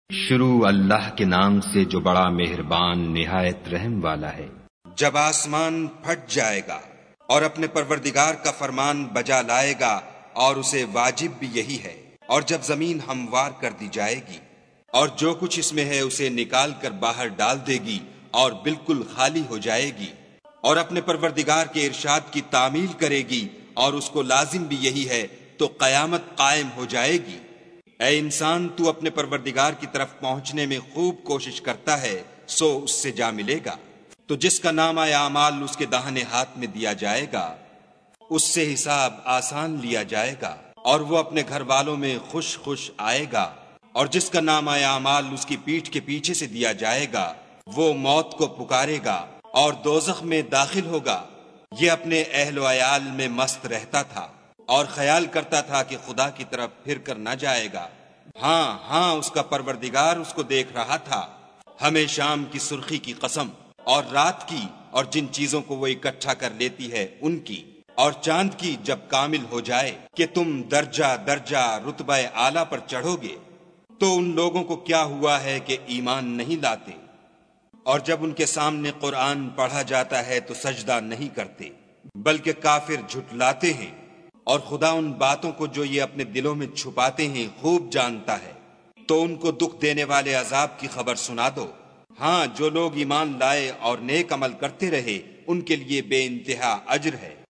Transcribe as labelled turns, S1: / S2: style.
S1: شروع اللہ کے نام سے جو بڑا مہربان نہایت رحم والا ہے۔
S2: جب آسمان پھٹ جائے گا اور اپنے پروردگار کا فرمان بجا لائے گا اور اسے واجب بھی یہی ہے، اور جب زمین ہموار کر دی جائے گی اور جو کچھ اس میں ہے اسے نکال کر باہر ڈال دے گی اور بالکل خالی ہو جائے گی اور اپنے پروردگار کے ارشاد کی تعمیل کرے گی اور اس کو لازم بھی یہی ہے، تو قیامت قائم ہو جائے گی۔ اے انسان، تو اپنے پروردگار کی طرف پہنچنے میں خوب کوشش کرتا ہے، سو اس سے جا ملے گا۔ تو جس کا نامہ اعمال اس کے داہنے ہاتھ میں دیا جائے گا، اس سے حساب آسان لیا جائے گا اور وہ اپنے گھر والوں میں خوش خوش آئے گا، اور جس کا نامہ اعمال اس کی پیٹھ کے پیچھے سے دیا جائے گا، وہ موت کو پکارے گا اور دوزخ میں داخل ہوگا۔ یہ اپنے اہل و عیال میں مست رہتا تھا اور خیال کرتا تھا کہ خدا کی طرف پھر کر نہ جائے گا۔ ہاں اس کا پروردگار اس کو دیکھ رہا تھا۔ ہمیں شام کی سرخی کی قسم، اور رات کی، اور جن چیزوں کو وہ اکٹھا کر لیتی ہے ان کی، اور چاند کی جب کامل ہو جائے کہ تم درجہ درجہ رتبہ اعلیٰ پر چڑھو گے، تو ان لوگوں کو کیا ہوا ہے کہ ایمان نہیں لاتے، اور جب ان کے سامنے قرآن پڑھا جاتا ہے تو سجدہ نہیں کرتے، بلکہ کافر جھٹلاتے ہیں، اور خدا ان باتوں کو جو یہ اپنے دلوں میں چھپاتے ہیں خوب جانتا ہے۔ تو ان کو دکھ دینے والے عذاب کی خبر سنا دو۔ ہاں، جو لوگ ایمان لائے اور نیک عمل کرتے رہے ان کے لیے بے انتہا اجر ہے۔